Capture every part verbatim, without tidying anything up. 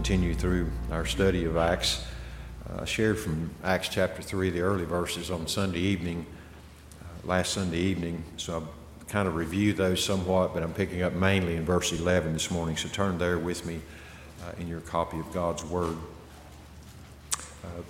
continue through our study of Acts. Uh, I shared from Acts chapter three, the early verses on Sunday evening, uh, last Sunday evening, so I'll kind of review those somewhat, but I'm picking up mainly in verse eleven this morning, so turn there with me uh, in your copy of God's Word. Uh,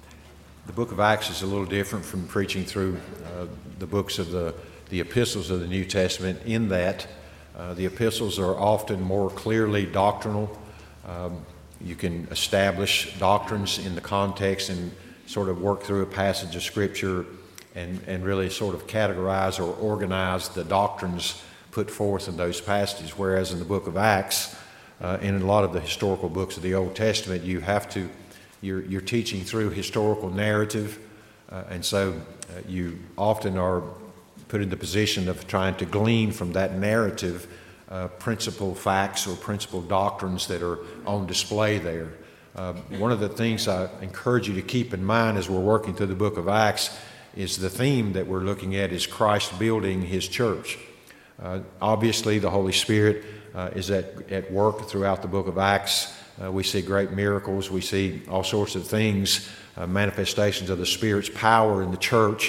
the book of Acts is a little different from preaching through uh, the books of the, the epistles of the New Testament in that uh, the epistles are often more clearly doctrinal. Um, you can establish doctrines in the context and sort of work through a passage of Scripture and, and really sort of categorize or organize the doctrines put forth in those passages. Whereas in the book of Acts, uh, and in a lot of the historical books of the Old Testament, you have to, you're, you're teaching through historical narrative, uh, and so uh, you often are put in the position of trying to glean from that narrative uh, principal facts or principal doctrines that are on display there. Uh, one of the things I encourage you to keep in mind as we're working through the book of Acts is the theme that we're looking at is Christ building His church. Uh, obviously, the Holy Spirit uh, is at, at work throughout the book of Acts. Uh, we see great miracles. We see all sorts of things, uh, manifestations of the Spirit's power in the church.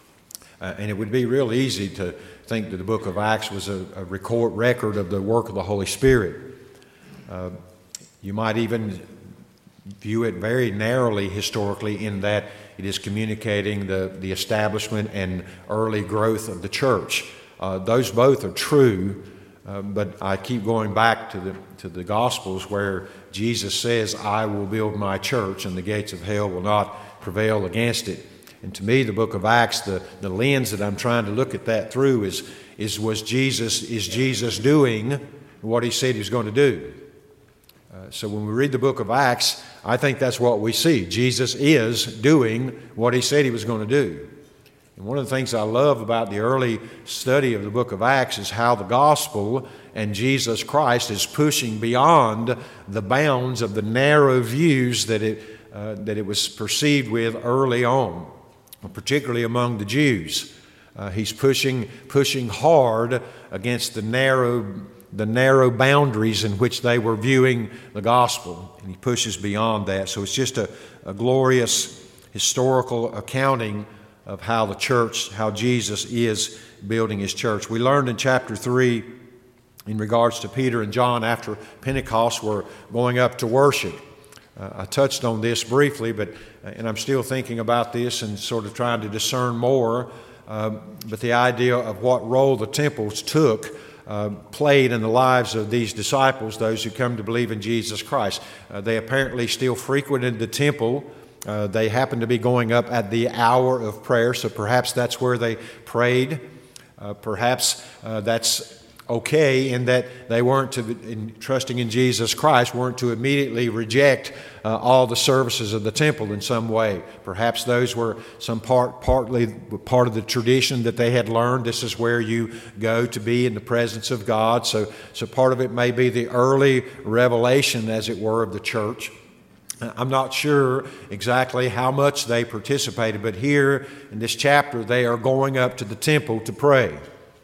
Uh, and it would be real easy to think that the book of Acts was a, a record record of the work of the Holy Spirit. Uh, you might even view it very narrowly historically in that it is communicating the, the establishment and early growth of the church. Uh, those both are true, uh, but I keep going back to the to the Gospels where Jesus says, I will build my church and the gates of hell will not prevail against it. And to me, the book of Acts, the, the lens that I'm trying to look at that through is, is was Jesus, is Jesus doing what He said He was going to do? Uh, so when we read the book of Acts, I think that's what we see. Jesus is doing what He said He was going to do. And one of the things I love about the early study of the book of Acts is how the gospel and Jesus Christ is pushing beyond the bounds of the narrow views that it, uh, that it was perceived with early on, particularly among the Jews. Uh, he's pushing, pushing hard against the narrow the narrow boundaries in which they were viewing the gospel, and He pushes beyond that. So it's just a, a glorious historical accounting of how the church, how Jesus is building His church. We learned in chapter three, in regards to Peter and John after Pentecost, were going up to worship. Uh, I touched on this briefly, but and I'm still thinking about this and sort of trying to discern more. Uh, but the idea of what role the temples took Uh, played in the lives of these disciples, those who come to believe in Jesus Christ. Uh, they apparently still frequented the temple. Uh, they happened to be going up at the hour of prayer, so perhaps that's where they prayed. Uh, perhaps uh, that's okay in that they weren't to, in trusting in Jesus Christ, weren't to immediately reject uh, all the services of the temple in some way. Perhaps those were some part, partly part of the tradition that they had learned. This is where you go to be in the presence of God. So, so part of it may be the early revelation, as it were, of the church. I'm not sure exactly how much they participated, but here in this chapter, they are going up to the temple to pray.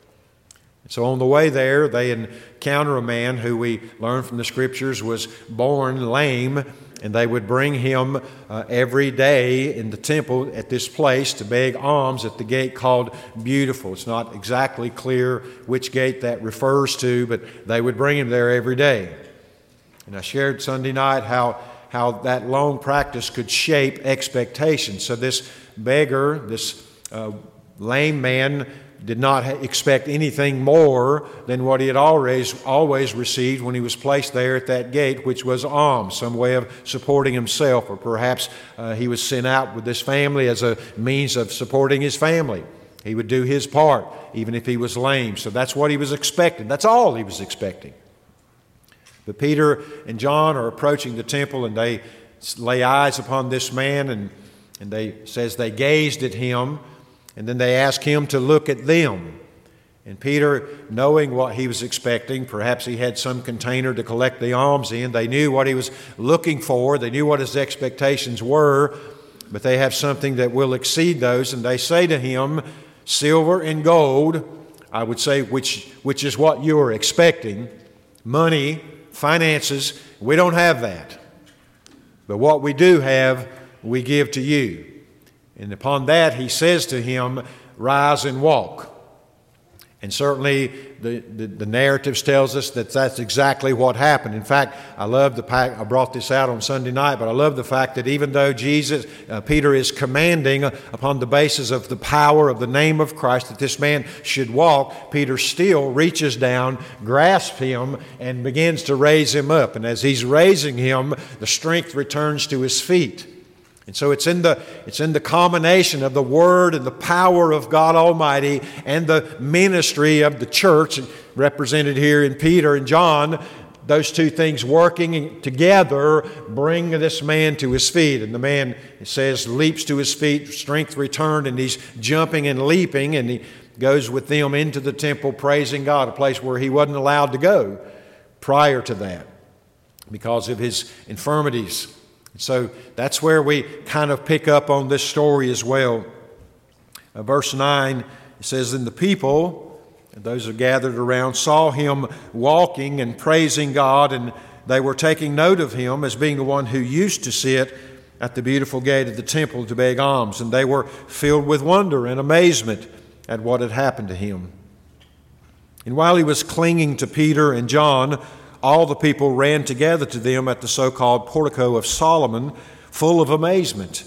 So on the way there, they encounter a man who we learn from the Scriptures was born lame, and they would bring him uh, every day in the temple at this place to beg alms at the gate called Beautiful. It's not exactly clear which gate that refers to, but they would bring him there every day. And I shared Sunday night how, how that long practice could shape expectations. So this beggar, this uh, lame man, did not expect anything more than what he had always, always received when he was placed there at that gate, which was alms, some way of supporting himself, or perhaps uh, he was sent out with this family as a means of supporting his family. He would do his part, even if he was lame. So that's what he was expecting. That's all he was expecting. But Peter and John are approaching the temple, and they lay eyes upon this man, and, and they says they gazed at him. And then they ask him to look at them. And Peter, knowing what he was expecting, perhaps he had some container to collect the alms in. They knew what he was looking for. They knew what his expectations were. But they have something that will exceed those. And they say to him, silver and gold, I would say, which, which is what you are expecting, money, finances, we don't have that. But what we do have, we give to you. And upon that, he says to him, rise and walk. And certainly the, the, the narratives tells us that that's exactly what happened. In fact, I love the fact, I brought this out on Sunday night, but I love the fact that even though Jesus, uh, Peter is commanding upon the basis of the power of the name of Christ that this man should walk, Peter still reaches down, grasps him, and begins to raise him up. And as he's raising him, the strength returns to his feet. And so it's in the it's in the combination of the Word and the power of God Almighty and the ministry of the church represented here in Peter and John, those two things working together bring this man to his feet. And the man, it says, leaps to his feet, strength returned, and he's jumping and leaping, and he goes with them into the temple praising God, a place where he wasn't allowed to go prior to that because of his infirmities. So that's where we kind of pick up on this story as well. Uh, verse nine, it says, and the people, and those who gathered around, saw him walking and praising God, and they were taking note of him as being the one who used to sit at the beautiful gate of the temple to beg alms. And they were filled with wonder and amazement at what had happened to him. And while he was clinging to Peter and John, all the people ran together to them at the so-called portico of Solomon, full of amazement.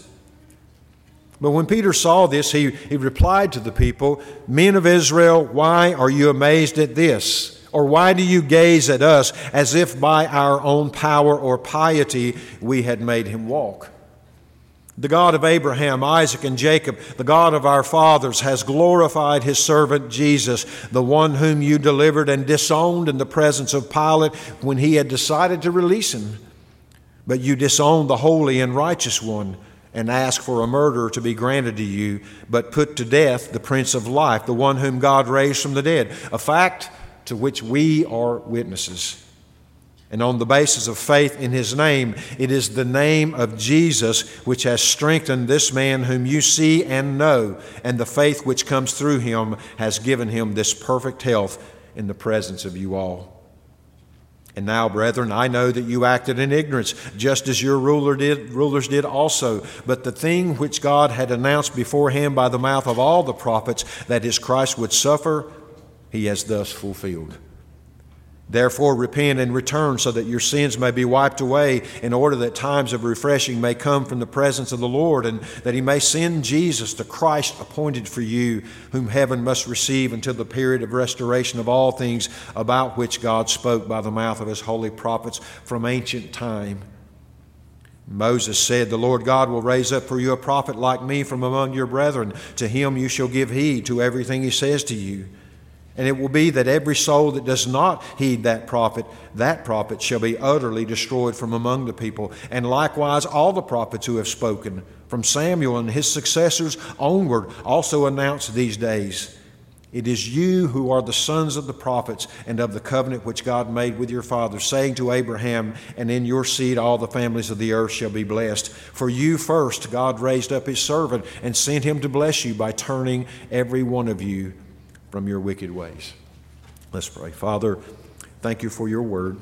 But when Peter saw this, he, he replied to the people, men of Israel, why are you amazed at this? Or why do you gaze at us as if by our own power or piety we had made him walk? The God of Abraham, Isaac, and Jacob, the God of our fathers, has glorified his servant Jesus, the one whom you delivered and disowned in the presence of Pilate when he had decided to release him. But you disowned the holy and righteous one and asked for a murderer to be granted to you, but put to death the Prince of Life, the one whom God raised from the dead, a fact to which we are witnesses. And on the basis of faith in his name, it is the name of Jesus which has strengthened this man whom you see and know, and the faith which comes through him has given him this perfect health in the presence of you all. And now, brethren, I know that you acted in ignorance, just as your ruler did, rulers did also. But the thing which God had announced beforehand by the mouth of all the prophets, that his Christ would suffer, he has thus fulfilled. Therefore repent and return so that your sins may be wiped away, in order that times of refreshing may come from the presence of the Lord, and that he may send Jesus, the Christ appointed for you, whom heaven must receive until the period of restoration of all things, about which God spoke by the mouth of his holy prophets from ancient time. Moses said, the Lord God will raise up for you a prophet like me from among your brethren. To him you shall give heed to everything he says to you. And it will be that every soul that does not heed that prophet, that prophet shall be utterly destroyed from among the people. And likewise all the prophets who have spoken, from Samuel and his successors onward, also announce these days. It is you who are the sons of the prophets and of the covenant which God made with your fathers, saying to Abraham, and in your seed all the families of the earth shall be blessed. For you first God raised up his servant and sent him to bless you by turning every one of you from your wicked ways. Let's pray. Father, thank you for your word.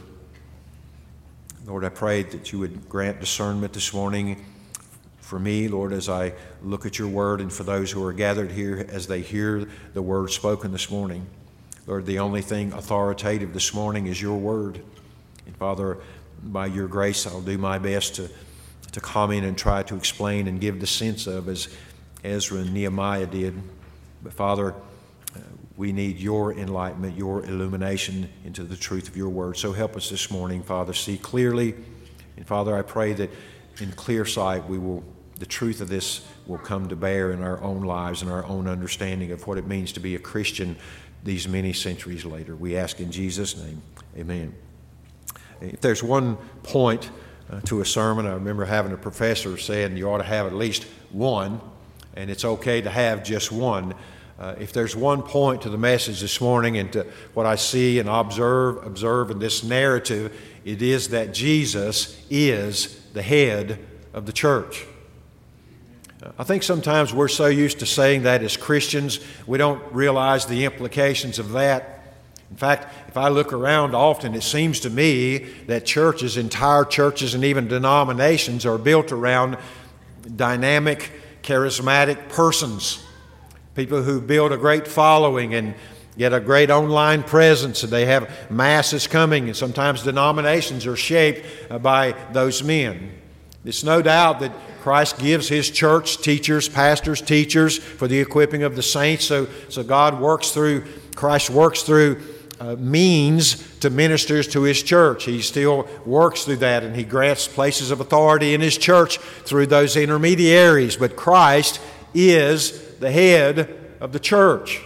Lord, I pray that you would grant discernment this morning for me, Lord, as I look at your word, and for those who are gathered here as they hear the word spoken this morning. Lord, the only thing authoritative this morning is your word. And Father, by your grace, I'll do my best to, to comment and try to explain and give the sense of, as Ezra and Nehemiah did. But Father, we need your enlightenment, your illumination into the truth of your word. So help us this morning, Father, see clearly. And Father, I pray that in clear sight we will, the truth of this will come to bear in our own lives and our own understanding of what it means to be a Christian these many centuries later. We ask in Jesus' name, amen. If there's one point uh, to a sermon, I remember having a professor saying you ought to have at least one, and it's okay to have just one. Uh, if there's one point to the message this morning and to what I see and observe, observe in this narrative, it is that Jesus is the head of the church. Uh, I think sometimes we're so used to saying that as Christians, we don't realize the implications of that. In fact, if I look around often, it seems to me that churches, entire churches and even denominations are built around dynamic, charismatic persons. People who build a great following and get a great online presence, and they have masses coming, and sometimes denominations are shaped by those men. It's no doubt that Christ gives His church teachers, pastors, teachers for the equipping of the saints. So, so God works through, Christ works through uh, means to ministers to His church. He still works through that, and He grants places of authority in His church through those intermediaries. But Christ is the head of the church.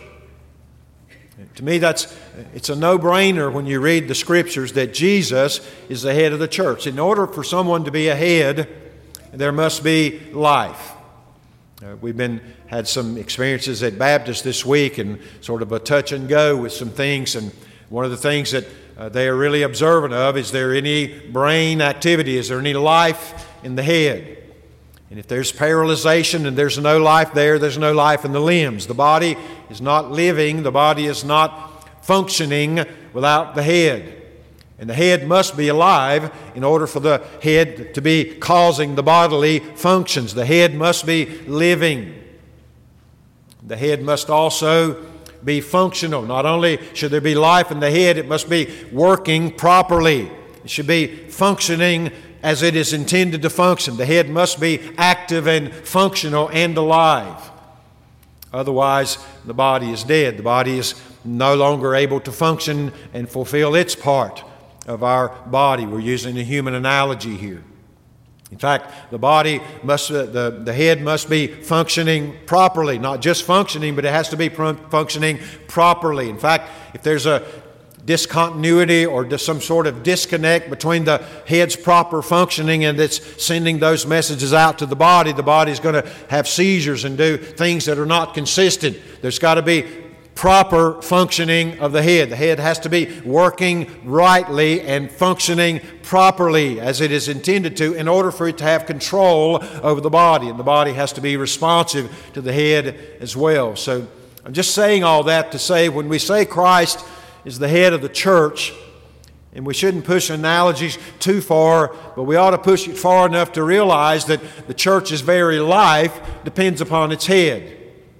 To me, that's it's a no-brainer when you read the Scriptures that Jesus is the head of the church. In order for someone to be a head, there must be life. Uh, we've been had some experiences at Baptist this week and sort of a touch and go with some things. And one of the things that uh, they are really observant of is there any brain activity? Is there any life in the head? And if there's paralyzation and there's no life there, there's no life in the limbs. The body is not living. The body is not functioning without the head. And the head must be alive in order for the head to be causing the bodily functions. The head must be living. The head must also be functional. Not only should there be life in the head, it must be working properly. It should be functioning as it is intended to function. The head must be active and functional and alive. Otherwise, the body is dead. The body is no longer able to function and fulfill its part of our body. We're using a human analogy here. In fact, the body must, uh, the, the head must be functioning properly. Not just functioning, but it has to be pr- functioning properly. In fact, if there's a discontinuity or some sort of disconnect between the head's proper functioning and it's sending those messages out to the body, the body's going to have seizures and do things that are not consistent. There's got to be proper functioning of the head. The head has to be working rightly and functioning properly as it is intended to in order for it to have control over the body. And the body has to be responsive to the head as well. So I'm just saying all that to say when we say Christ is the head of the church, and we shouldn't push analogies too far, but we ought to push it far enough to realize that the church's very life depends upon its head.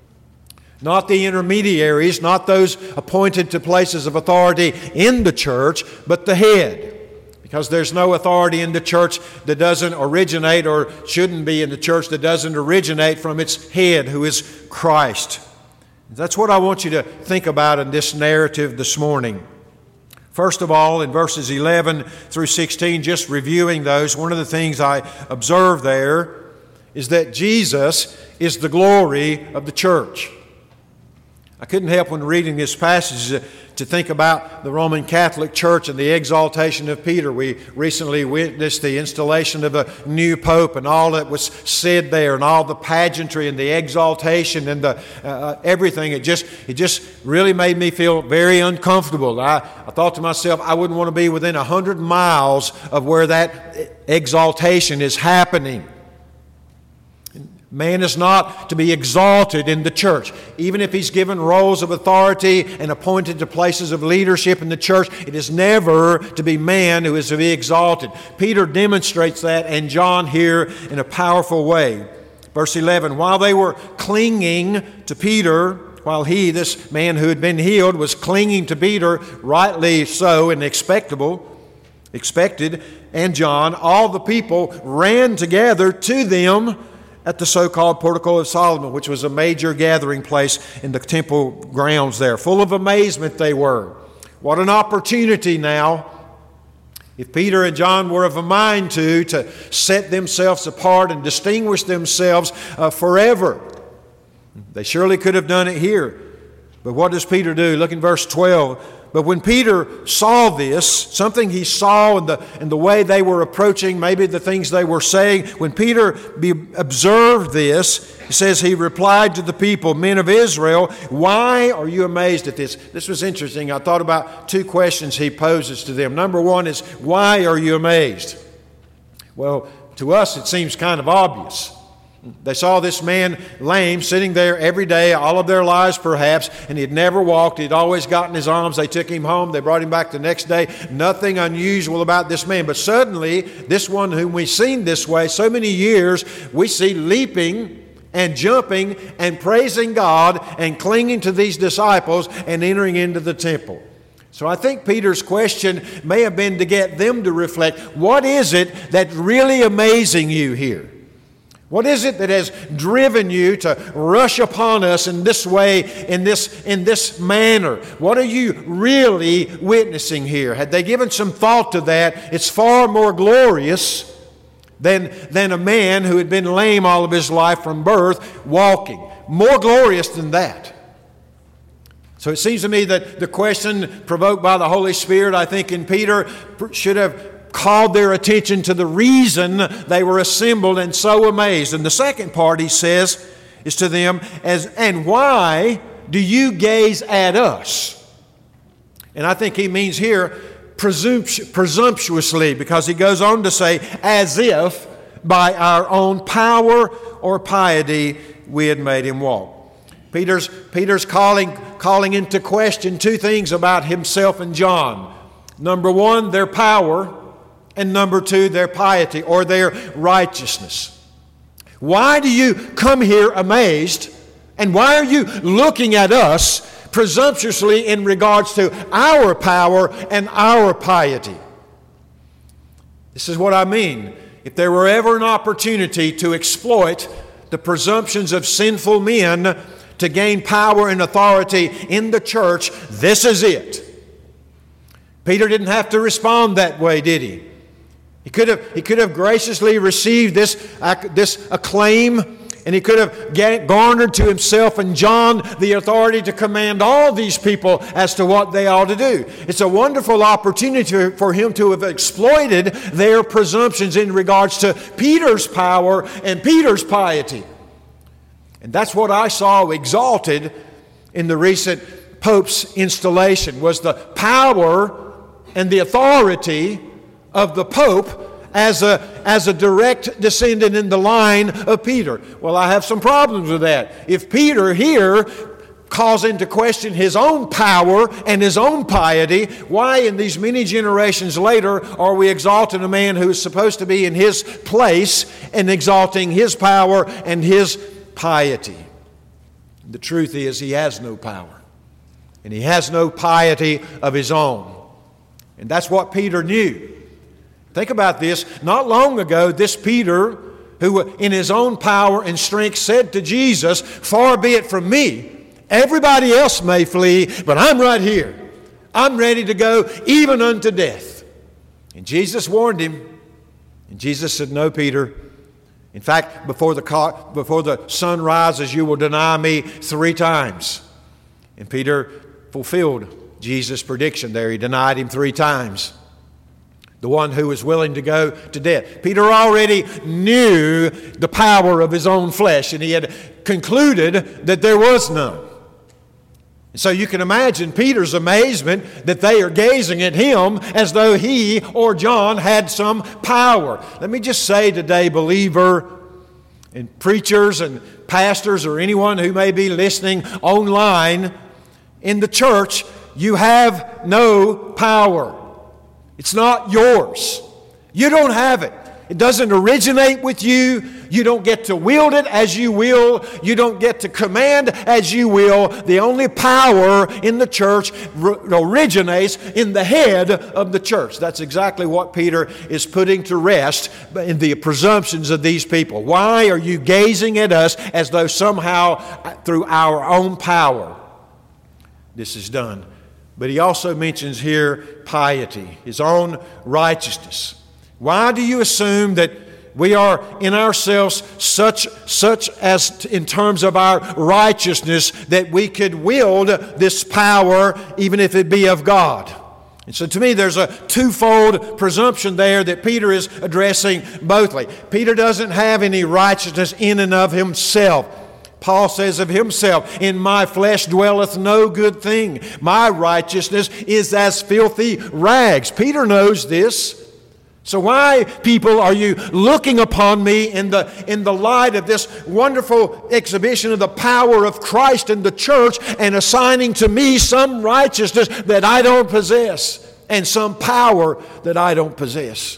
Not the intermediaries, not those appointed to places of authority in the church, but the head. Because there's no authority in the church that doesn't originate or shouldn't be in the church that doesn't originate from its head, who is Christ. That's what I want you to think about in this narrative this morning. First of all, in verses eleven through sixteen, just reviewing those, one of the things I observe there is that Jesus is the glory of the church. I couldn't help when reading this passage to think about the Roman Catholic Church and the exaltation of Peter. We recently witnessed the installation of a new pope and all that was said there and all the pageantry and the exaltation and the uh, everything. It just it just really made me feel very uncomfortable. I, I thought to myself, I wouldn't want to be within a hundred miles of where that exaltation is happening. Man is not to be exalted in the church. Even if he's given roles of authority and appointed to places of leadership in the church, it is never to be man who is to be exalted. Peter demonstrates that, and John here in a powerful way. Verse eleven, while they were clinging to Peter, while he, this man who had been healed, was clinging to Peter, rightly so and expectable, expected, and John, all the people ran together to them at the so-called Portico of Solomon, which was a major gathering place in the temple grounds there. Full of amazement they were. What an opportunity now, if Peter and John were of a mind to, to set themselves apart and distinguish themselves uh, forever. They surely could have done it here. But what does Peter do? Look in verse twelve. But when Peter saw this, something he saw in the, in the way they were approaching, maybe the things they were saying, when Peter be, observed this, it says he replied to the people, men of Israel, why are you amazed at this? This was interesting. I thought about two questions he poses to them. Number one is, why are you amazed? Well, to us it seems kind of obvious. They saw this man lame sitting there every day, all of their lives perhaps, and he had never walked. He'd always gotten his alms. They took him home. They brought him back the next day. Nothing unusual about this man. But suddenly, this one whom we've seen this way so many years, we see leaping and jumping and praising God and clinging to these disciples and entering into the temple. So I think Peter's question may have been to get them to reflect, what is it that's really amazing you here? What is it that has driven you to rush upon us in this way, in this, in this manner? What are you really witnessing here? Had they given some thought to that, it's far more glorious than, than a man who had been lame all of his life from birth walking. More glorious than that. So it seems to me that the question provoked by the Holy Spirit, I think, in Peter should have called their attention to the reason they were assembled and so amazed. And the second part, he says, is to them, as, and why do you gaze at us? And I think he means here presumpt- presumptuously, because he goes on to say, as if by our own power or piety we had made him walk. Peter's, Peter's calling, calling into question two things about himself and John. Number one, their power. And number two, their piety or their righteousness. Why do you come here amazed? And why are you looking at us presumptuously in regards to our power and our piety? This is what I mean. If there were ever an opportunity to exploit the presumptions of sinful men to gain power and authority in the church, this is it. Peter didn't have to respond that way, did he? He could have, he could have graciously received this, this acclaim, and he could have garnered to himself and John the authority to command all these people as to what they ought to do. It's a wonderful opportunity for him to have exploited their presumptions in regards to Peter's power and Peter's piety. And that's what I saw exalted in the recent Pope's installation, was the power and the authority of the Pope as a, as a direct descendant in the line of Peter. Well, I have some problems with that. If Peter here calls into question his own power and his own piety, why in these many generations later are we exalting a man who is supposed to be in his place and exalting his power and his piety? The truth is, he has no power and he has no piety of his own. And that's what Peter knew. Think about this. Not long ago, this Peter, who in his own power and strength said to Jesus, "Far be it from me. Everybody else may flee, but I'm right here. I'm ready to go even unto death." And Jesus warned him. And Jesus said, "No, Peter. In fact, before the, before the sun rises, you will deny me three times." And Peter fulfilled Jesus' prediction there. He denied him three times. The one who was willing to go to death. Peter already knew the power of his own flesh, and he had concluded that there was none. And so you can imagine Peter's amazement that they are gazing at him as though he or John had some power. Let me just say today, believer, and preachers and pastors or anyone who may be listening online, in the church, you have no power. It's not yours. You don't have it. It doesn't originate with you. You don't get to wield it as you will. You don't get to command as you will. The only power in the church originates in the head of the church. That's exactly what Peter is putting to rest in the presumptions of these people. Why are you gazing at us as though somehow through our own power this is done? But he also mentions here piety, his own righteousness. Why do you assume that we are in ourselves such, such as in terms of our righteousness that we could wield this power even if it be of God? And so to me there's a twofold presumption there that Peter is addressing bothly. Peter doesn't have any righteousness in and of himself. Paul says of himself, "In my flesh dwelleth no good thing. My righteousness is as filthy rags." Peter knows this. So why, people, are you looking upon me in the, in the light of this wonderful exhibition of the power of Christ in the church and assigning to me some righteousness that I don't possess and some power that I don't possess?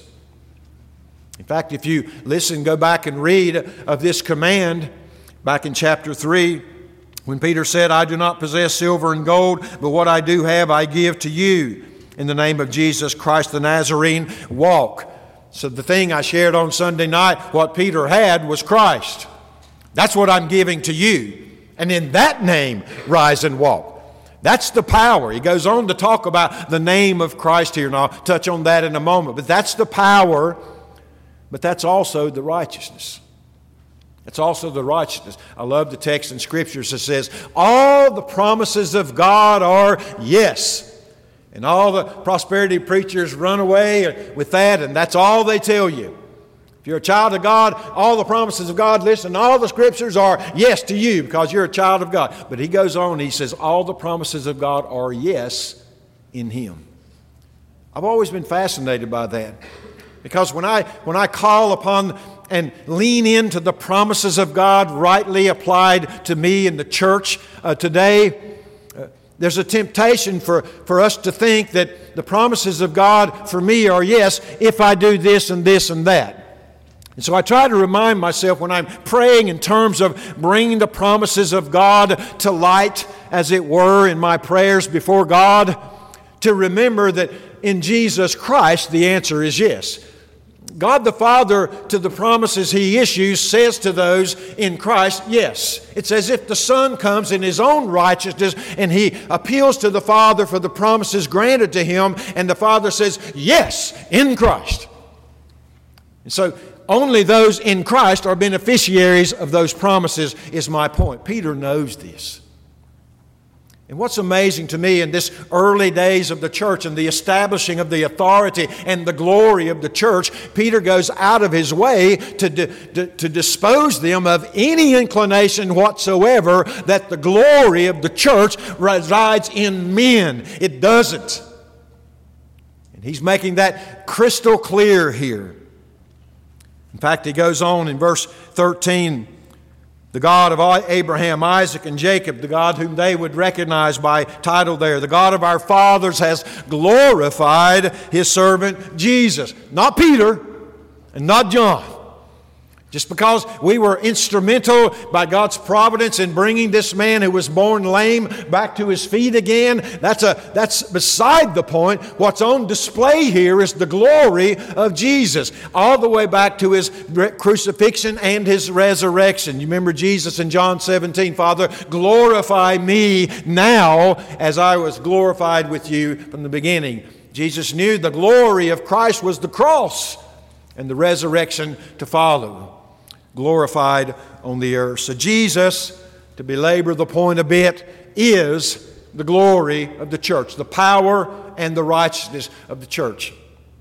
In fact, if you listen, go back and read of this command back in chapter three, when Peter said, I do not possess silver and gold, but what I do have I give to you. In the name of Jesus Christ the Nazarene, walk. So the thing I shared on Sunday night, what Peter had was Christ. That's what I'm giving to you. And in that name, rise and walk. That's the power. He goes on to talk about the name of Christ here, and I'll touch on that in a moment. But that's the power, but that's also the righteousness. It's also the righteousness. I love the text in Scriptures that says, all the promises of God are yes. And all the prosperity preachers run away with that, and that's all they tell you. If you're a child of God, all the promises of God, listen, all the Scriptures are yes to you because you're a child of God. But he goes on, he says, all the promises of God are yes in Him. I've always been fascinated by that. Because when I, when I call upon and lean into the promises of God rightly applied to me in the church uh, today, there's a temptation for, for us to think that the promises of God for me are yes, if I do this and this and that. And so I try to remind myself when I'm praying in terms of bringing the promises of God to light, as it were, in my prayers before God, to remember that in Jesus Christ the answer is yes. God the Father, to the promises He issues, says to those in Christ, yes. It's as if the Son comes in His own righteousness and He appeals to the Father for the promises granted to Him, and the Father says, yes, in Christ. And so only those in Christ are beneficiaries of those promises, is my point. Peter knows this. And what's amazing to me in this early days of the church and the establishing of the authority and the glory of the church, Peter goes out of his way to, to, to dispose them of any inclination whatsoever that the glory of the church resides in men. It doesn't. And he's making that crystal clear here. In fact, he goes on in verse thirteen, the God of Abraham, Isaac, and Jacob, the God whom they would recognize by title there, the God of our fathers has glorified His servant Jesus. Not Peter and not John. Just because we were instrumental by God's providence in bringing this man who was born lame back to his feet again, that's, a, that's beside the point. What's on display here is the glory of Jesus, all the way back to His crucifixion and His resurrection. You remember Jesus in John seventeen, Father, glorify me now as I was glorified with you from the beginning. Jesus knew the glory of Christ was the cross and the resurrection to follow. Glorified on the earth. So Jesus, to belabor the point a bit, is the glory of the church, the power and the righteousness of the church.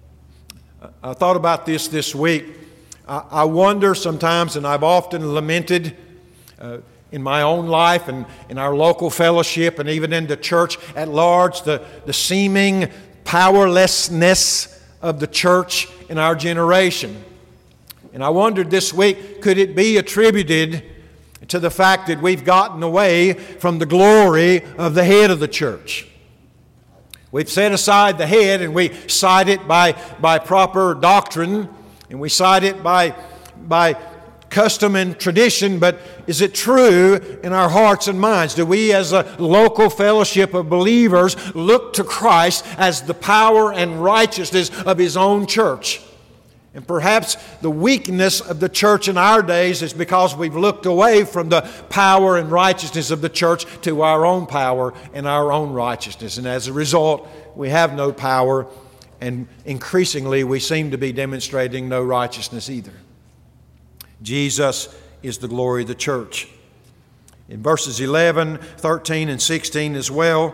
I thought about this this week. I wonder sometimes, and I've often lamented uh, in my own life and in our local fellowship and even in the church at large, the, the seeming powerlessness of the church in our generation. And I wondered this week, could it be attributed to the fact that we've gotten away from the glory of the head of the church? We've set aside the head and we cite it by, by proper doctrine, and we cite it by, by custom and tradition, but is it true in our hearts and minds? Do we as a local fellowship of believers look to Christ as the power and righteousness of His own church? And perhaps the weakness of the church in our days is because we've looked away from the power and righteousness of the church to our own power and our own righteousness. And as a result, we have no power, and increasingly we seem to be demonstrating no righteousness either. Jesus is the glory of the church. In verses eleven, thirteen, and sixteen as well,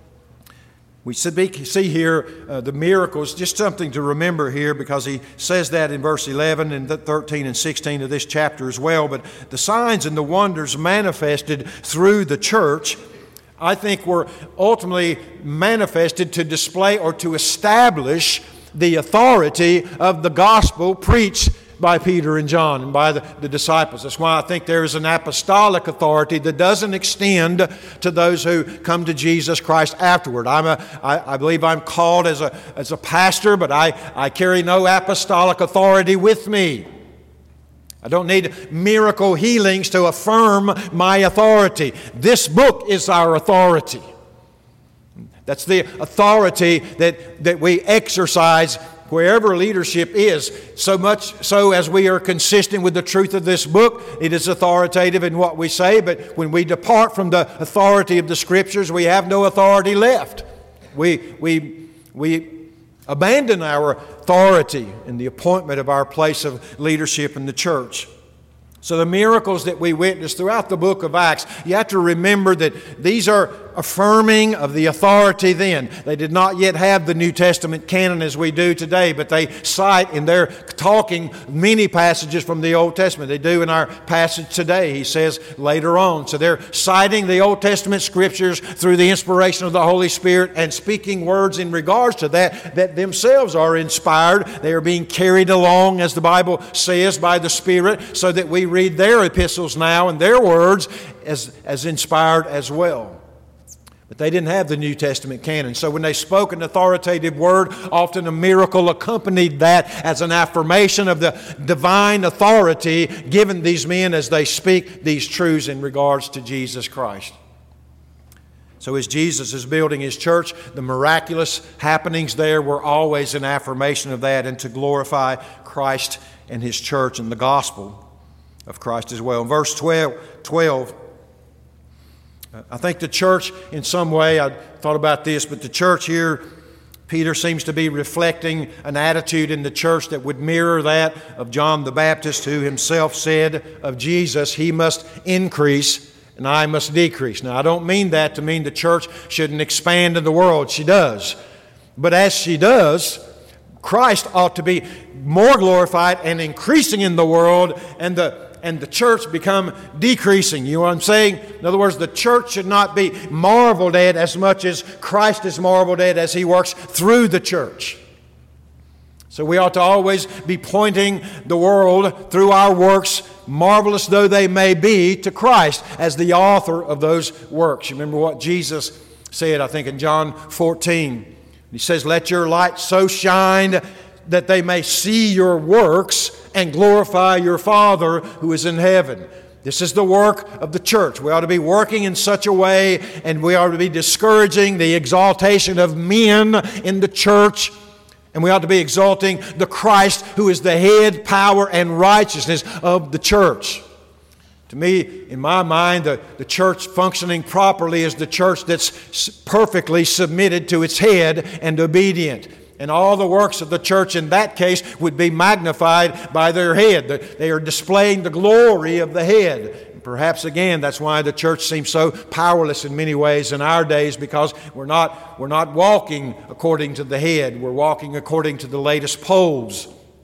we see here uh, the miracles, just something to remember here, because he says that in verse eleven and thirteen and sixteen of this chapter as well. But the signs and the wonders manifested through the church, I think, were ultimately manifested to display or to establish the authority of the gospel preached by Peter and John and by the, the disciples. That's why I think there is an apostolic authority that doesn't extend to those who come to Jesus Christ afterward. I'm a, I, I believe I'm called as a, as a pastor, but I, I carry no apostolic authority with me. I don't need miracle healings to affirm my authority. This book is our authority. That's the authority that, that we exercise wherever leadership is, so much so as we are consistent with the truth of this book. It is authoritative in what we say, but when we depart from the authority of the Scriptures, we have no authority left. We, we, we abandon our authority in the appointment of our place of leadership in the church. So the miracles that we witness throughout the book of Acts, you have to remember that these are affirming of the authority then. They did not yet have the New Testament canon as we do today, but they cite in their talking many passages from the Old Testament. They do in our passage today, he says later on. So they're citing the Old Testament Scriptures through the inspiration of the Holy Spirit and speaking words in regards to that that themselves are inspired. They are being carried along, as the Bible says, by the Spirit, so that we read their epistles now and their words as, as inspired as well. But they didn't have the New Testament canon. So when they spoke an authoritative word, often a miracle accompanied that as an affirmation of the divine authority given these men as they speak these truths in regards to Jesus Christ. So as Jesus is building His church, the miraculous happenings there were always an affirmation of that and to glorify Christ and His church and the gospel of Christ as well. In verse twelve, twelve I think the church, in some way, I thought about this, but the church here, Peter seems to be reflecting an attitude in the church that would mirror that of John the Baptist, who himself said of Jesus, He must increase and I must decrease. Now, I don't mean that to mean the church shouldn't expand in the world. She does. But as she does, Christ ought to be more glorified and increasing in the world, and the and the church become decreasing. You know what I'm saying? In other words, the church should not be marveled at as much as Christ is marveled at as He works through the church. So we ought to always be pointing the world through our works, marvelous though they may be, to Christ as the author of those works. You remember what Jesus said, I think, in John fourteen. He says, "Let your light so shine that they may see your works and glorify your Father who is in heaven." This is the work of the church. We ought to be working in such a way, and we ought to be discouraging the exaltation of men in the church, and we ought to be exalting the Christ who is the head, power, and righteousness of the church. To me, in my mind, the, the church functioning properly is the church that's perfectly submitted to its head and obedient. And all the works of the church in that case would be magnified by their head. They are displaying the glory of the head. And perhaps again, that's why the church seems so powerless in many ways in our days, because we're not, we're not walking according to the head. We're walking according to the latest polls.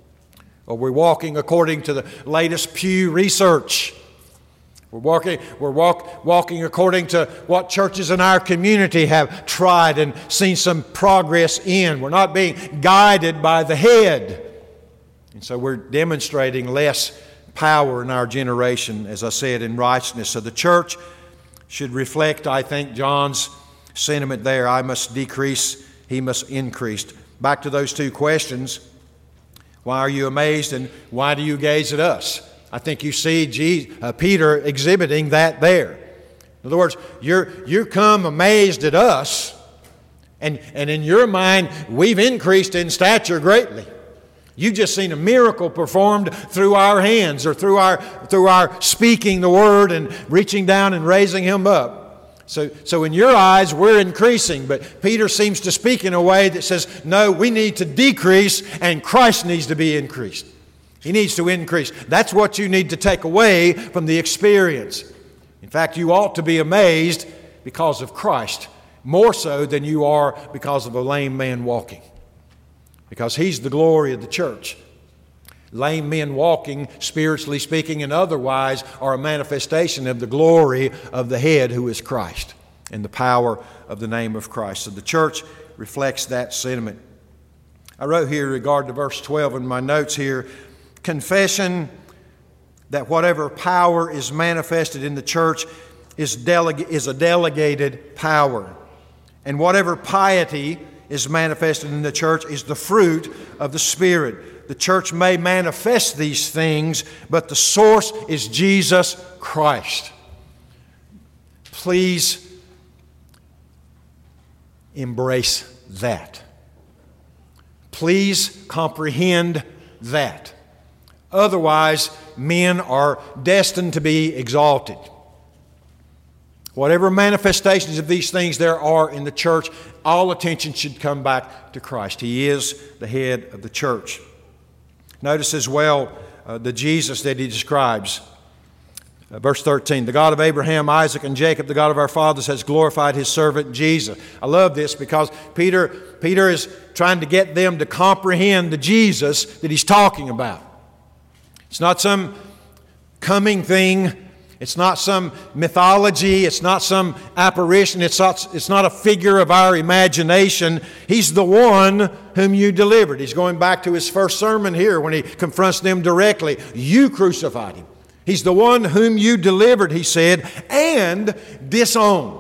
Or we're walking according to the latest Pew Research. We're walking, we're walk, walking according to what churches in our community have tried and seen some progress in. We're not being guided by the head. And so we're demonstrating less power in our generation, as I said, in righteousness. So the church should reflect, I think, John's sentiment there. I must decrease, He must increase. Back to those two questions. Why are you amazed, and why do you gaze at us? I think you see Jesus, uh, Peter exhibiting that there. In other words, you're, you come amazed at us, and, and in your mind, we've increased in stature greatly. You've just seen a miracle performed through our hands, or through our, through our speaking the word and reaching down and raising Him up. So, so in your eyes, we're increasing, but Peter seems to speak in a way that says, no, we need to decrease and Christ needs to be increased. He needs to increase. That's what you need to take away from the experience. In fact, you ought to be amazed because of Christ, more so than you are because of a lame man walking. Because He's the glory of the church. Lame men walking, spiritually speaking and otherwise, are a manifestation of the glory of the head, who is Christ, and the power of the name of Christ. So the church reflects that sentiment. I wrote here in regard to verse twelve in my notes here, confession that whatever power is manifested in the church is, delega- is a delegated power. And whatever piety is manifested in the church is the fruit of the Spirit. The church may manifest these things, but the source is Jesus Christ. Please embrace that. Please comprehend that. Otherwise, men are destined to be exalted. Whatever manifestations of these things there are in the church, all attention should come back to Christ. He is the head of the church. Notice as well uh, the Jesus that he describes. Uh, verse thirteen, the God of Abraham, Isaac, and Jacob, the God of our fathers, has glorified His servant Jesus. I love this because Peter, Peter is trying to get them to comprehend the Jesus that he's talking about. It's not some coming thing. It's not some mythology. It's not some apparition. It's not, it's not a figure of our imagination. He's the one whom you delivered. He's going back to his first sermon here when he confronts them directly. You crucified Him. He's the one whom you delivered, he said, and disowned.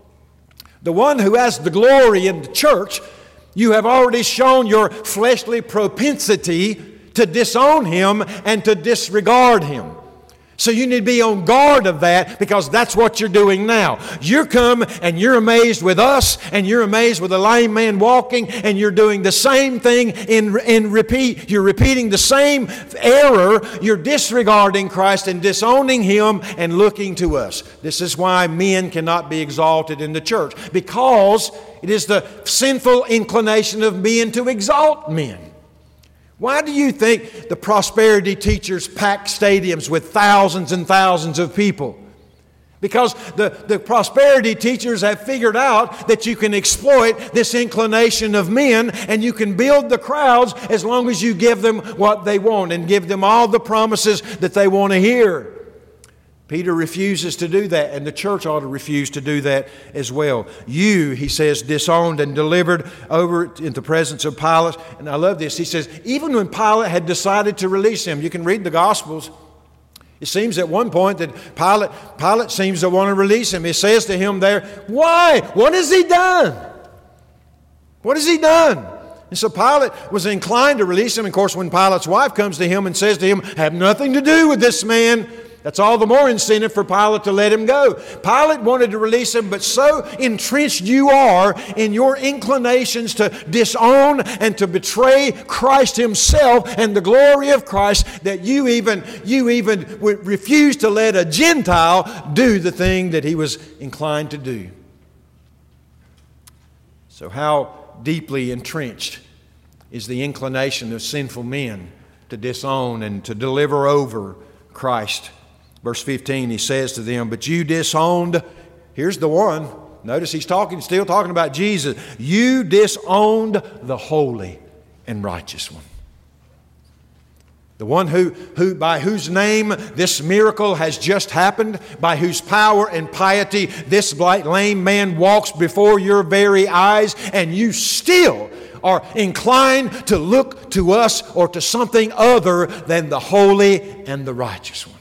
The one who has the glory in the church, you have already shown your fleshly propensity to disown Him and to disregard Him. So you need to be on guard of that, because that's what you're doing now. You're come and you're amazed with us, and you're amazed with a lame man walking, and you're doing the same thing in, in repeat. You're repeating the same error. You're disregarding Christ and disowning Him and looking to us. This is why men cannot be exalted in the church, because it is the sinful inclination of men to exalt men. Why do you think the prosperity teachers pack stadiums with thousands and thousands of people? Because the, the prosperity teachers have figured out that you can exploit this inclination of men, and you can build the crowds as long as you give them what they want and give them all the promises that they want to hear. Peter refuses to do that, and the church ought to refuse to do that as well. You, he says, disowned and delivered over in the presence of Pilate. And I love this. He says, even when Pilate had decided to release him, you can read the Gospels. It seems at one point that Pilate, Pilate seems to want to release him. He says to him there, why? What has he done? What has he done? And so Pilate was inclined to release him. Of course, when Pilate's wife comes to him and says to him, have nothing to do with this man, that's all the more incentive for Pilate to let him go. Pilate wanted to release him, but so entrenched you are in your inclinations to disown and to betray Christ Himself and the glory of Christ that you even, you even would refuse to let a Gentile do the thing that he was inclined to do. So how deeply entrenched is the inclination of sinful men to disown and to deliver over Christ? Verse fifteen, he says to them, but you disowned, here's the one. Notice he's talking, still talking about Jesus. You disowned the holy and righteous one. The one who, who, by whose name this miracle has just happened, by whose power and piety this blind lame man walks before your very eyes, and you still are inclined to look to us or to something other than the holy and the righteous one.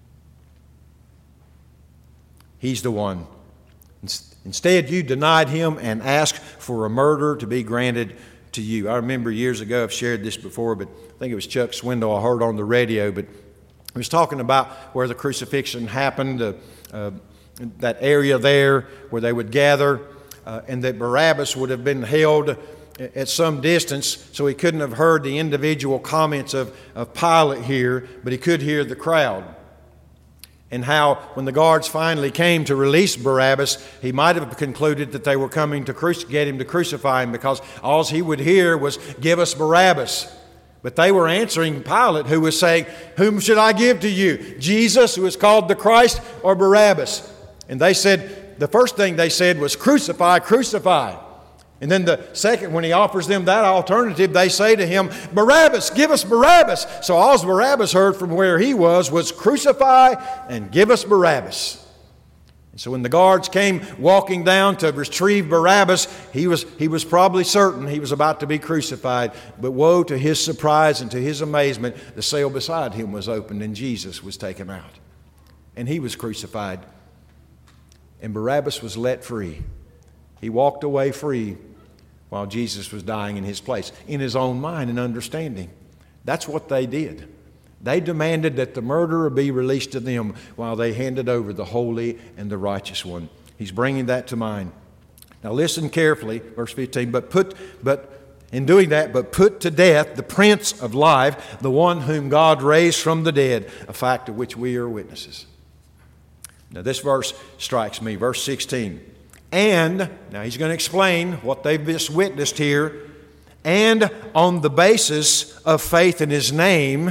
He's the one. Instead, you denied Him and asked for a murder to be granted to you. I remember years ago, I've shared this before, but I think it was Chuck Swindoll I heard on the radio, but he was talking about where the crucifixion happened, uh, uh, that area there where they would gather, uh, and that Barabbas would have been held at some distance, so he couldn't have heard the individual comments of, of Pilate here, but he could hear the crowd. And how when the guards finally came to release Barabbas, he might have concluded that they were coming to cruci- get him to crucify him, because all he would hear was, give us Barabbas. But they were answering Pilate, who was saying, whom should I give to you? Jesus, who is called the Christ, or Barabbas? And they said, the first thing they said was, crucify, crucify. And then the second, when he offers them that alternative, they say to him, Barabbas, give us Barabbas. So all Barabbas heard from where he was was, crucify and give us Barabbas. So when the guards came walking down to retrieve Barabbas, he was, he was probably certain he was about to be crucified. But woe to his surprise and to his amazement, the cell beside him was opened and Jesus was taken out. And he was crucified. And Barabbas was let free. He walked away free while Jesus was dying in his place, in his own mind and understanding. That's what they did. They demanded that the murderer be released to them while they handed over the holy and the righteous one. He's bringing that to mind. Now listen carefully, verse fifteen. But put, but in doing that, but put to death the Prince of Life, the one whom God raised from the dead, a fact of which we are witnesses. Now this verse strikes me, verse sixteen. And, now he's going to explain what they've just witnessed here. And on the basis of faith in his name.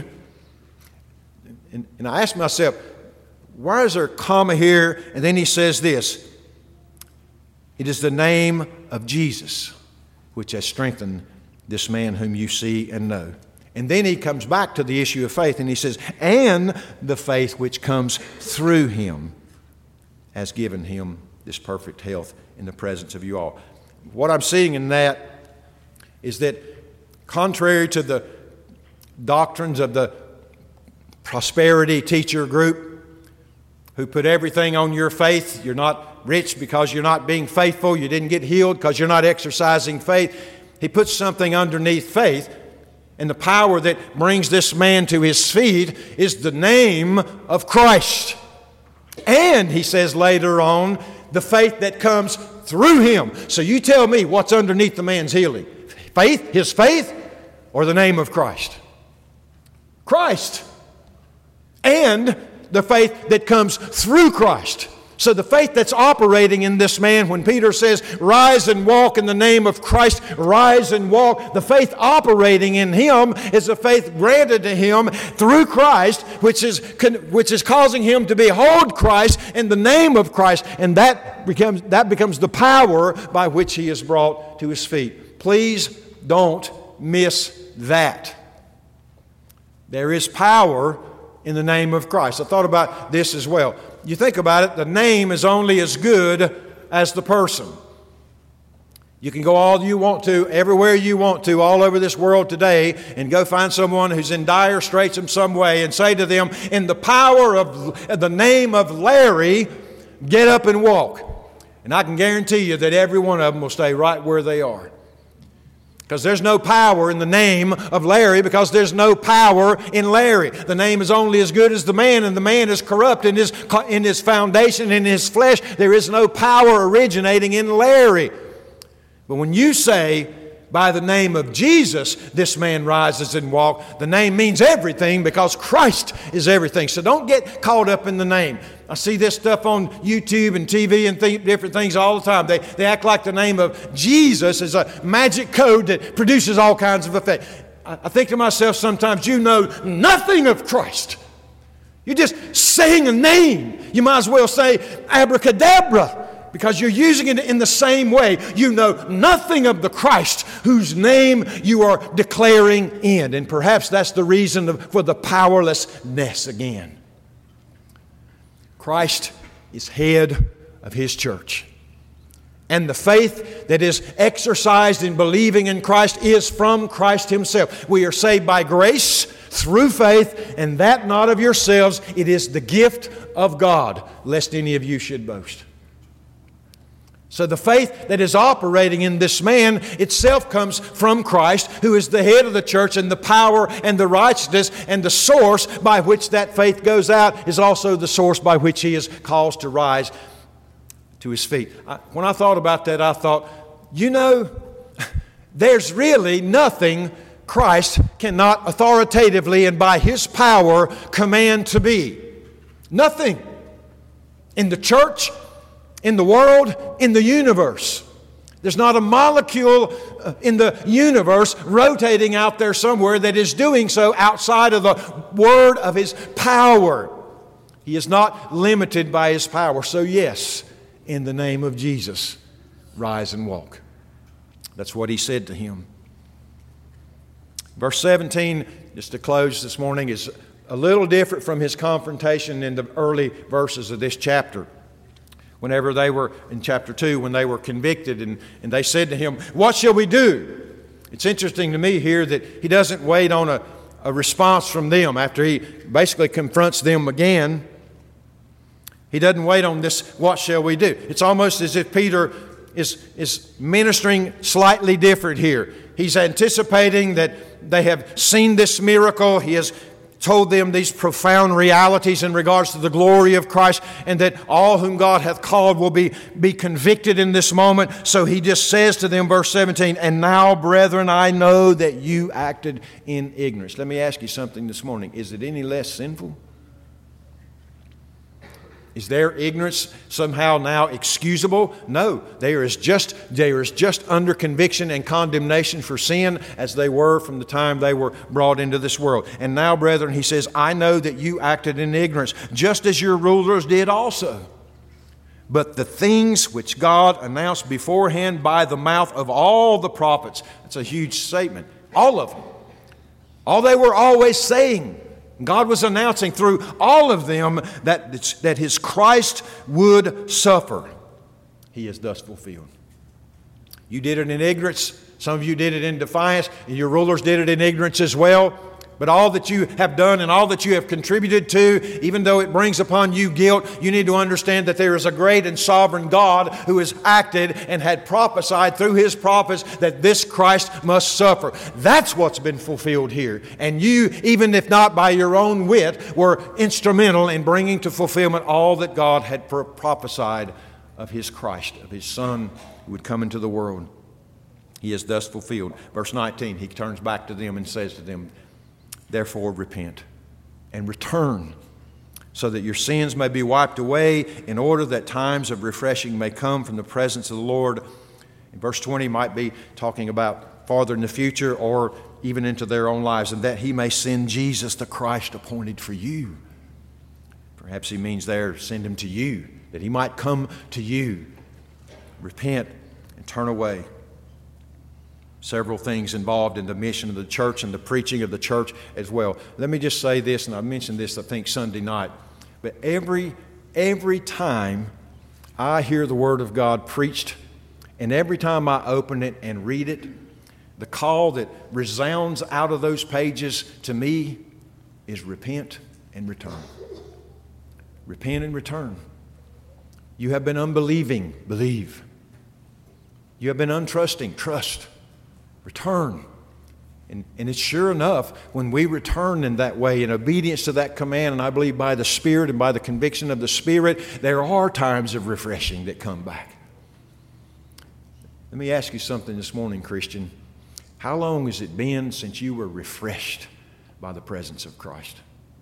And, and I asked myself, why is there a comma here? And then he says this. It is the name of Jesus which has strengthened this man whom you see and know. And then he comes back to the issue of faith and he says, and the faith which comes through him has given him this perfect health in the presence of you all. What I'm seeing in that is that contrary to the doctrines of the prosperity teacher group who put everything on your faith, you're not rich because you're not being faithful, you didn't get healed because you're not exercising faith, he puts something underneath faith. And the power that brings this man to his feet is the name of Christ. And, he says later on, the faith that comes through him. So you tell me what's underneath the man's healing. Faith, his faith, or the name of Christ? Christ. And the faith that comes through Christ. So the faith that's operating in this man, when Peter says, rise and walk in the name of Christ, rise and walk, the faith operating in him is a faith granted to him through Christ, which is, which is causing him to behold Christ in the name of Christ. And that becomes, that becomes the power by which he is brought to his feet. Please don't miss that. There is power in the name of Christ. I thought about this as well. You think about it, the name is only as good as the person. You can go all you want to, everywhere you want to, all over this world today, and go find someone who's in dire straits in some way and say to them, in the power of the name of Larry, get up and walk. And I can guarantee you that every one of them will stay right where they are. Because there's no power in the name of Larry, because there's no power in Larry. The name is only as good as the man, and the man is corrupt in his, in his foundation, in his flesh. There is no power originating in Larry. But when you say, by the name of Jesus, this man rises and walks, the name means everything because Christ is everything. So don't get caught up in the name. I see this stuff on YouTube and T V and th- different things all the time. They, they act like the name of Jesus is a magic code that produces all kinds of effect. I, I think to myself sometimes, you know nothing of Christ. You're just saying a name. You might as well say abracadabra, because you're using it in the same way. You know nothing of the Christ whose name you are declaring in. And perhaps that's the reason of, for the powerlessness again. Christ is head of His church. And the faith that is exercised in believing in Christ is from Christ Himself. We are saved by grace through faith, and that not of yourselves. It is the gift of God, lest any of you should boast. So the faith that is operating in this man itself comes from Christ, who is the head of the church, and the power and the righteousness and the source by which that faith goes out is also the source by which he is caused to rise to his feet. I, when I thought about that, I thought, you know, there's really nothing Christ cannot authoritatively and by His power command to be. Nothing. In the church, in the world, in the universe. There's not a molecule in the universe rotating out there somewhere that is doing so outside of the word of His power. He is not limited by His power. So yes, in the name of Jesus, rise and walk. That's what He said to him. Verse seventeen, just to close this morning, is a little different from his confrontation in the early verses of this chapter. whenever they were, in chapter two, when they were convicted, and, and they said to him, "What shall we do?" It's interesting to me here that he doesn't wait on a, a response from them after he basically confronts them again. He doesn't wait on this, "What shall we do?" It's almost as if Peter is, is ministering slightly different here. He's anticipating that they have seen this miracle. He has told them these profound realities in regards to the glory of Christ, and that all whom God hath called will be, be convicted in this moment. So he just says to them, verse seventeen, "And now, brethren, I know that you acted in ignorance." Let me ask you something this morning. Is it any less sinful? Is their ignorance somehow now excusable? No, there is just, there is just under conviction and condemnation for sin as they were from the time they were brought into this world. "And now, brethren," he says, "I know that you acted in ignorance, just as your rulers did also. But the things which God announced beforehand by the mouth of all the prophets," that's a huge statement, all of them, all they were always saying, God was announcing through all of them that, that His Christ would suffer, He has thus fulfilled. You did it in ignorance. Some of you did it in defiance, and your rulers did it in ignorance as well. But all that you have done and all that you have contributed to, even though it brings upon you guilt, you need to understand that there is a great and sovereign God who has acted and had prophesied through His prophets that this Christ must suffer. That's what's been fulfilled here. And you, even if not by your own wit, were instrumental in bringing to fulfillment all that God had prophesied of His Christ, of His Son who would come into the world. He is thus fulfilled. Verse nineteen, he turns back to them and says to them, "Therefore repent and return, so that your sins may be wiped away, in order that times of refreshing may come from the presence of the Lord." In verse twenty might be talking about farther in the future or even into their own lives, "and that He may send Jesus the Christ appointed for you." Perhaps he means there, send Him to you, that He might come to you. Repent and turn away. Several things involved in the mission of the church and the preaching of the church as well. Let me just say this, and I mentioned this, I think, Sunday night. But every, every time I hear the Word of God preached, and every time I open it and read it, the call that resounds out of those pages to me is repent and return. Repent and return. You have been unbelieving, believe. You have been untrusting, trust. Return. And, and it's sure enough, when we return in that way, in obedience to that command, and I believe by the Spirit and by the conviction of the Spirit, there are times of refreshing that come back. Let me ask you something this morning, Christian. How long has it been since you were refreshed by the presence of Christ?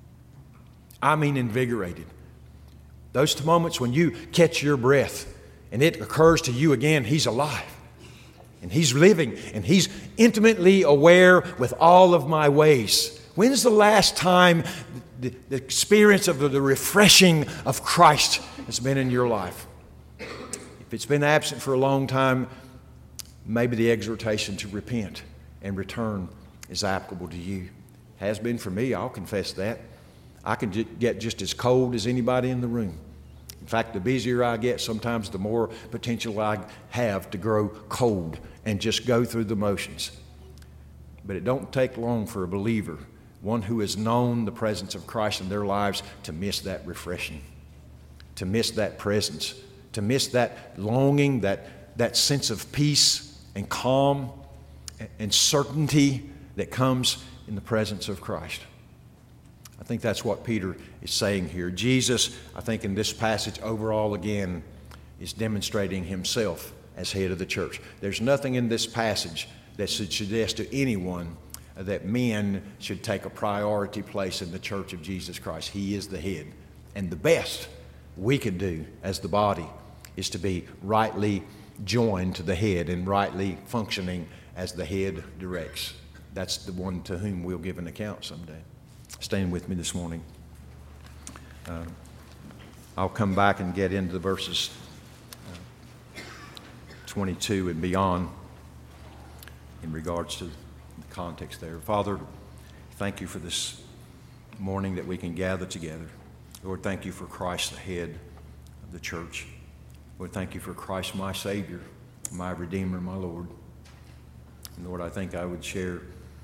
I mean invigorated. Those moments when you catch your breath and it occurs to you again, He's alive. And He's living, and He's intimately aware with all of my ways. When's the last time the, the experience of the, the refreshing of Christ has been in your life? If it's been absent for a long time, maybe the exhortation to repent and return is applicable to you. Has been for me, I'll confess that. I can j- get just as cold as anybody in the room. In fact, the busier I get, sometimes the more potential I have to grow cold and just go through the motions. But it don't take long for a believer, one who has known the presence of Christ in their lives, to miss that refreshing, to miss that presence, to miss that longing, that, that sense of peace and calm and certainty that comes in the presence of Christ. I think that's what Peter is saying here. Jesus, I think in this passage overall again, is demonstrating Himself as head of the church. There's nothing in this passage that should suggest to anyone that men should take a priority place in the church of Jesus Christ. He is the head. And the best we can do as the body is to be rightly joined to the head and rightly functioning as the head directs. That's the one to whom we'll give an account someday. Stand with me this morning. Uh, I'll come back and get into the verses uh, twenty-two and beyond in regards to the context there. Father, thank You for this morning that we can gather together. Lord, thank You for Christ, the head of the church. Lord, thank you for Christ, my Savior, my Redeemer, my Lord. And Lord, I think I would share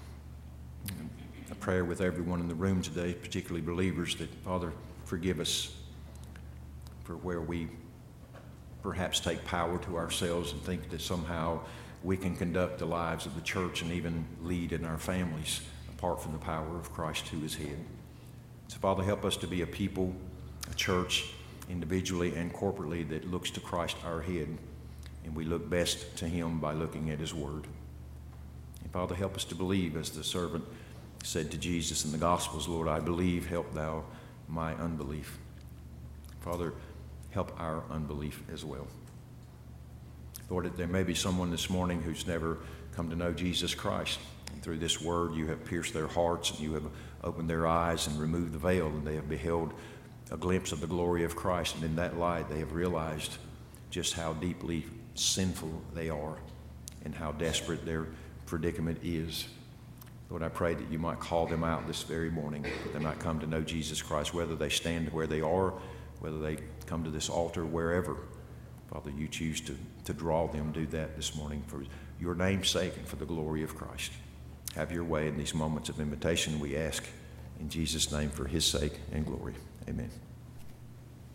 a prayer with everyone in the room today, particularly believers, that, Father, forgive us for where we perhaps take power to ourselves and think that somehow we can conduct the lives of the church and even lead in our families apart from the power of Christ who is head. So, Father, help us to be a people, a church, individually and corporately, that looks to Christ our head, and we look best to him by looking at his word. And Father, help us to believe, as the servant said to Jesus in the Gospels, Lord, I believe, help thou my unbelief. Father, help our unbelief as well. Lord, there may be someone this morning who's never come to know Jesus Christ. And through this word, you have pierced their hearts, and you have opened their eyes and removed the veil, and they have beheld a glimpse of the glory of Christ. And in that light, they have realized just how deeply sinful they are and how desperate their predicament is. Lord, I pray that you might call them out this very morning, that they might come to know Jesus Christ, whether they stand where they are, whether they come to this altar, wherever. Father, you choose to, to draw them. Do that this morning for your name's sake and for the glory of Christ. Have your way in these moments of invitation, we ask in Jesus' name, for his sake and glory. Amen.